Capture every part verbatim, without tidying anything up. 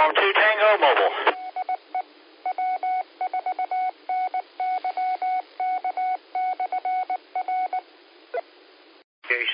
Uniform two Tango Mobile. J C.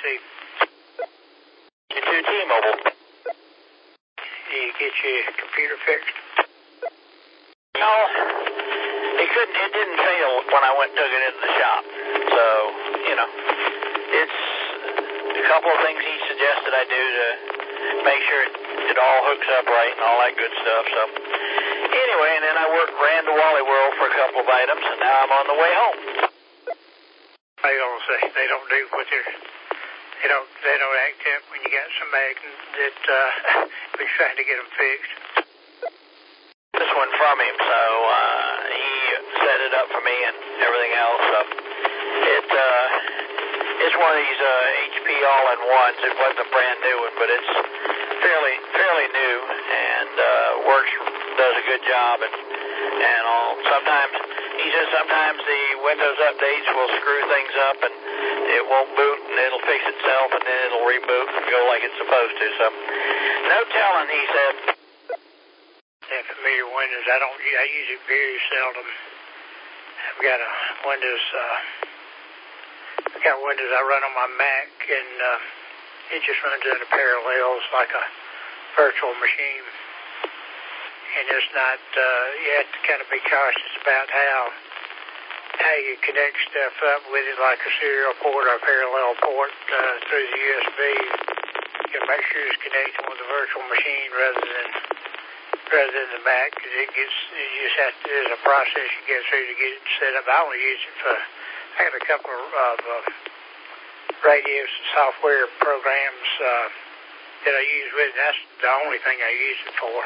Q two T-Mobile. Did you get your computer fixed? No, it couldn't, it didn't fail when I went and took it into the shop. So, you know, it's a couple of things he suggested I do to make sure it, it all hooks up right and all that good stuff. So, anyway, and then I worked, ran to Wally World for a couple of items, and now I'm on the way home. They don't say they don't do what they're, they don't, they don't act up when you got somebody that uh, is trying to get them fixed. This one from him, so uh, he set it up for me and everything else. So it uh, it's one of these uh, H P all-in-ones. It wasn't a brand new one, but it's fairly fairly new and uh, works, does a good job. And and all. Sometimes he says sometimes the Windows updates will screw things up and it won't boot and it'll fix itself and then it'll reboot and go like it's supposed to. So no telling, he said. That familiar Windows, I don't, I use it very seldom. I've got a Windows, uh, I've got Windows I run on my Mac, and uh, it just runs under Parallels like a virtual machine. And it's not, uh, you have to kind of be cautious about how, how you connect stuff up with it, like a serial port or a parallel port uh, through the U S B. You make sure it's connected with a virtual machine rather than rather than the Mac, because it gets, you just have to, there's a process you get through to get it set up. I only use it for, I got a couple of uh, radios and software programs uh, that I use with it. That's the only thing I use it for.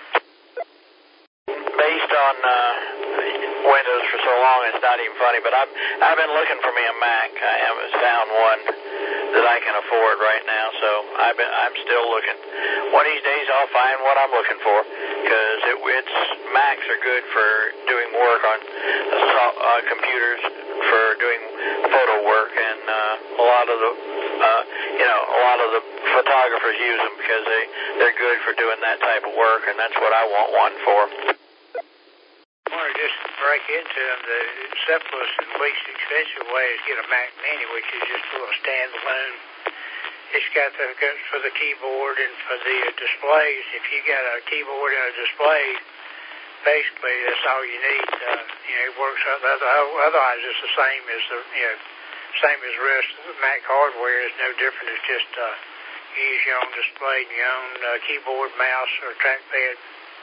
Based on uh, Windows for so long, it's not even funny, but I've, I've been looking for me a Mac. I haven't found one that I can afford right now, so I've been, I'm still looking. One of these days I'll find what I'm looking for, because it, it's, Macs are good for doing work on uh, computers, for doing photo work, and uh, a lot of the, uh, you know, a lot of the photographers use them because they, they're good for doing that type of work, and that's what I want one for. Or just break into them, the simplest and least expensive way is get a Mac Mini, which is just a little standalone. It's got the hookups for the keyboard and for the displays. If you got a keyboard and a display, basically that's all you need. Uh, you know, it works out. Otherwise, it's the same as the you know, same as the rest of the Mac hardware. It's no different. It's just uh, you use your own display and your own uh, keyboard, mouse, or trackpad.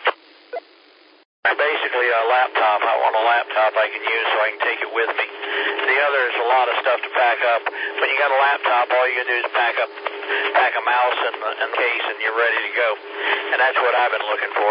Basically a laptop. I want a laptop I can use so I can take it with me. The other is a lot of stuff to pack up. When you got a laptop, all you gotta do is pack up, pack a mouse and a case, and you're ready to go. And that's what I've been looking for.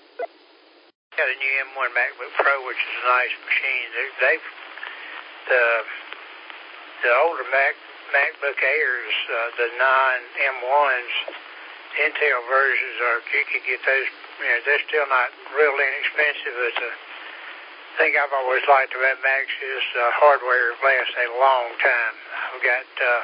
Got a new M one MacBook Pro, which is a nice machine. They, they've the the older Mac MacBook Airs, uh, the non M ones, Intel versions are you could get those. You know, they're still not real inexpensive. As a thing I've always liked about Macs is uh, hardware lasts a long time. I've got, uh,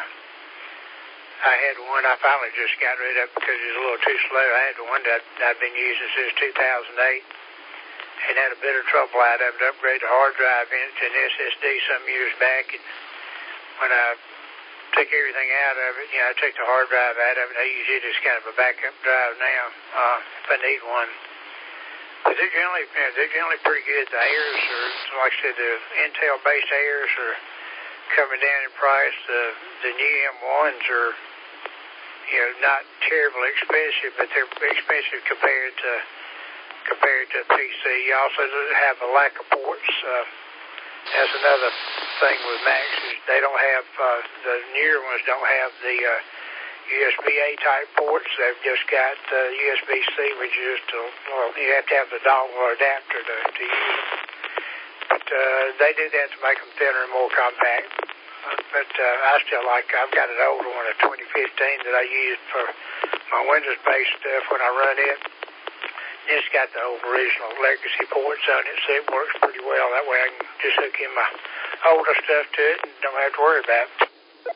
I had one I finally just got rid of because it was a little too slow. I had one that I've been using since two thousand eight and had a bit of trouble out of it. Upgraded the hard drive into an S S D some years back, and when I took everything out of it, you know, I took the hard drive out of it. I use it as kind of a backup drive now, uh, if I need one. But they're generally, you know, they're generally pretty good. The Airs are, like I said, the Intel-based Airs are coming down in price. The the new M ones are, you know, not terribly expensive, but they're expensive compared to compared to P C. You also have a lack of ports. Uh, that's another thing with Macs is they don't have uh, the newer ones don't have the uh, U S B A type ports. They've just got uh, U S B C, which is just a, well, you have to have the dongle or adapter to, to use them. But uh, they do that to make them thinner and more compact. Uh, but uh, I still like. I've got an older one, a twenty fifteen, that I used for my Windows-based stuff when I run it. It's got the old original legacy ports on it, so it works pretty well. That way I can just hook in my older stuff to it and don't have to worry about it.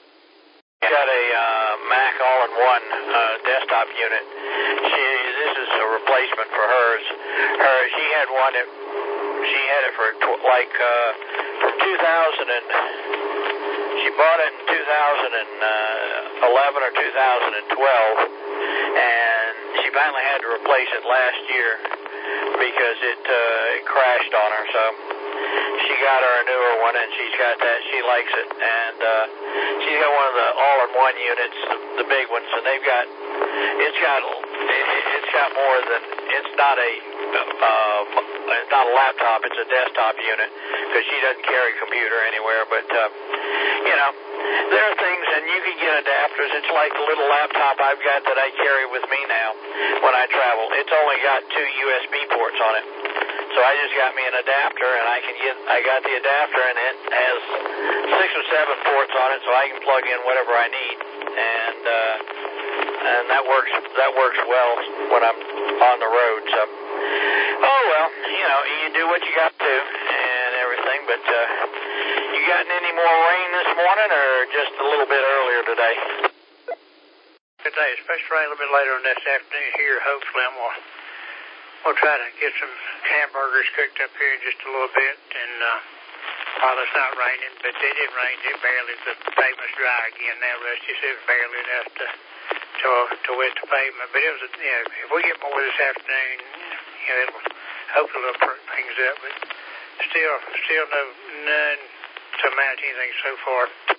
Got a uh, Mac all-in-one uh, desktop unit. She, this is a replacement for hers. Her, she had one that she had it for tw- like uh, from two thousand and she bought it in two thousand eleven or two thousand twelve, and she finally had to replace it last year because it uh, it crashed on her. So she got her a newer one, and she's got that. She likes it, and uh, she's got one of the all-in-one units, the, the big ones, and they've got it's got it, it's got more than it's not a uh, it's not a laptop, it's a desktop unit because she doesn't carry a computer anywhere. But uh, you know, there are things, and you can get adapters. It's like the little laptop I've got that I carry with me now when I travel. It's only got two U S B ports on it. So I just got me an adapter, and I can get, I got the adapter, and it has six or seven ports on it, so I can plug in whatever I need, and uh, and that works, that works well when I'm on the road. So, oh well, you know, you do what you got to and everything. But uh, you gotten any more rain this morning, or just a little bit earlier today? Today, especially rain a little bit later on this afternoon here. Hopefully, I'm gonna. We'll try to get some hamburgers cooked up here in just a little bit, and uh, while it's not raining, but it didn't rain, it barely, the pavement's dry again now, Rusty, so it's barely enough to, to, to wet the pavement, but it was, you know, if we get more this afternoon, you know, it'll hopefully it'll perk things up, but still, still no, none to amount to anything so far.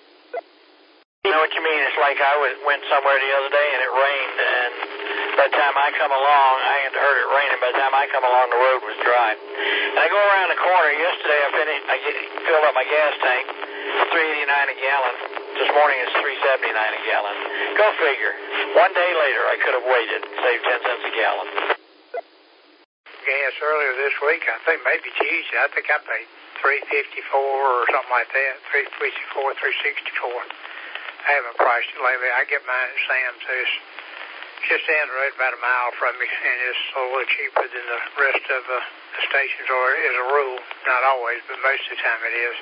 You know what you mean? It's like I was, went somewhere the other day and it rained, and by the time I come along, I had heard it raining. By the time I come along, the road was dry. And I go around the corner. Yesterday, I finished. I get, filled up my gas tank, three eighty-nine a gallon. This morning, it's three seventy-nine a gallon. Go figure. One day later, I could have waited, saved ten cents a gallon. Gas earlier this week, I think maybe Tuesday. I think I paid three fifty-four or something like that. Three fifty-four, three sixty-four. I haven't priced it lately. I get mine at Sam's. It's just down the road about a mile from me, and it's a little cheaper than the rest of uh, the stations are, as a rule. Not always, but most of the time it is.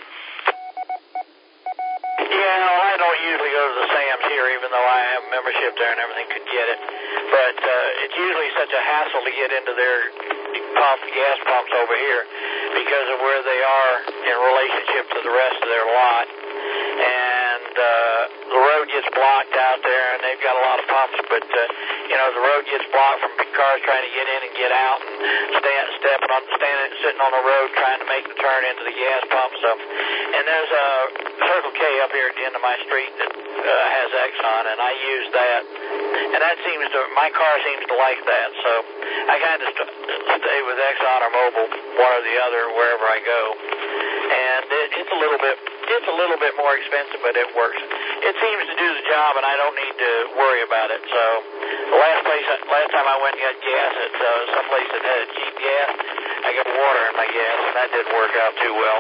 Yeah, no, I don't usually go to the Sam's here, even though I have a membership there and everything could get it. But uh, it's usually such a hassle to get into their pump, gas pumps over here because of where they are in relationship to the rest of their lot. And uh, the road gets blocked out there, and they've got a lot of pumps, but, uh, you know, the road gets blocked from cars trying to get in and get out and stand, stepping on, standing, sitting on the road trying to make the turn into the gas pump. So, and there's a Circle K up here at the end of my street that uh, has Exxon, and I use that. And that seems to, my car seems to like that, so I kind of st- stay with Exxon or Mobil, one or the other, wherever I go. And it, it's a little bit, it's a little bit more expensive, but it works. It seems to do the job, and I don't need to worry about it. So the last place, last time I went and got gas at uh, some place that had cheap gas, I got water in my gas, and that didn't work out too well.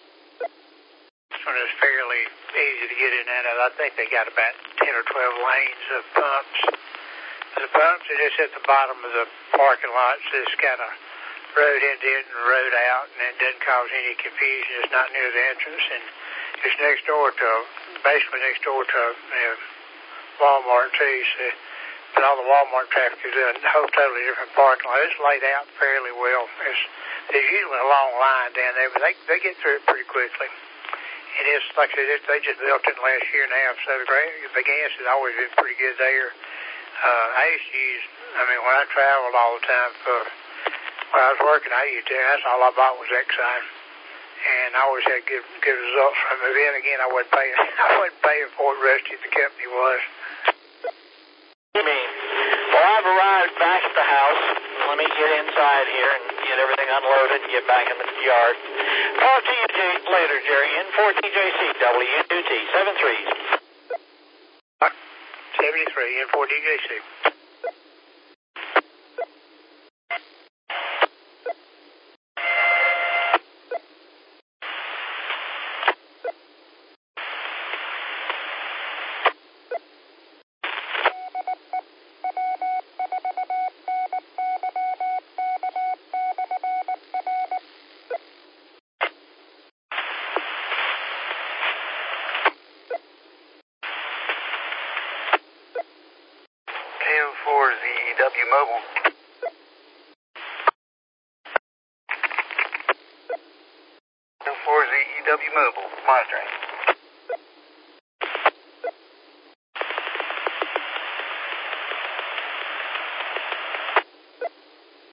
This one is fairly easy to get in and out. I think they got about ten or twelve lanes of pumps. The pumps are just at the bottom of the parking lot, so it's got a road indent and road out, and it doesn't cause any confusion. It's not near the entrance, and it's next door to, basically next door to you know, Walmart too. So, but all the Walmart traffic is in a whole totally different parking lot. It's laid out fairly well. It's, there's usually a long line down there, but they they get through it pretty quickly. And it's like I said, they just built it last year and a half, so the, the gas has always been pretty good there. Uh, I used to use, I mean, when I traveled all the time for, when I was working, I used to, that's all I bought was Exxon. And I always had good good results from it. Then again, I wasn't paying, I wasn't paying for it, Rusty, the company was. You mean? Well, I've arrived back at the house. Let me get inside here and get everything unloaded and get back in the yard. Talk to you later, Jerry. N four T J C, W two T, seven threes. seventy-three, N four T J C. For the W Mobile. Mobile, monitoring.